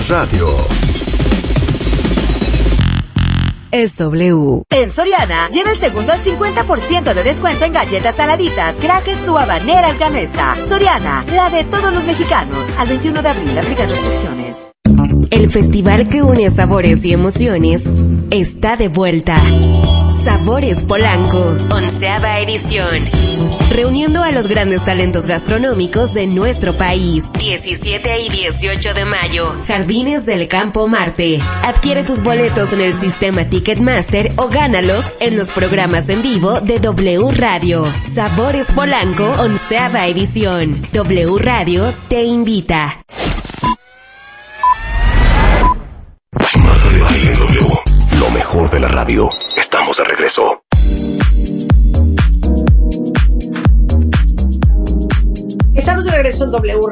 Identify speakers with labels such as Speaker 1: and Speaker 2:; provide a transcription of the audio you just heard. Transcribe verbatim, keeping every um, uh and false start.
Speaker 1: Radio.
Speaker 2: Es W.
Speaker 3: En Soriana, lleva el segundo al cincuenta por ciento de descuento en galletas saladitas, crackers o habaneras Gamesa. Soriana, la de todos los mexicanos. Al veintiuno de abril, aplican restricciones.
Speaker 2: El festival que une sabores y emociones está de vuelta. Sabores Polanco, onceava edición. Reuniendo a los grandes talentos gastronómicos de nuestro país. diecisiete y dieciocho de mayo. Jardines del Campo Marte. Adquiere tus boletos en el sistema Ticketmaster o gánalos en los programas en vivo de W Radio. Sabores Polanco, onceava edición. W Radio te invita.
Speaker 1: Marta de Baile en W. Lo mejor de la radio. Estamos de regreso.
Speaker 4: Estamos de regreso en W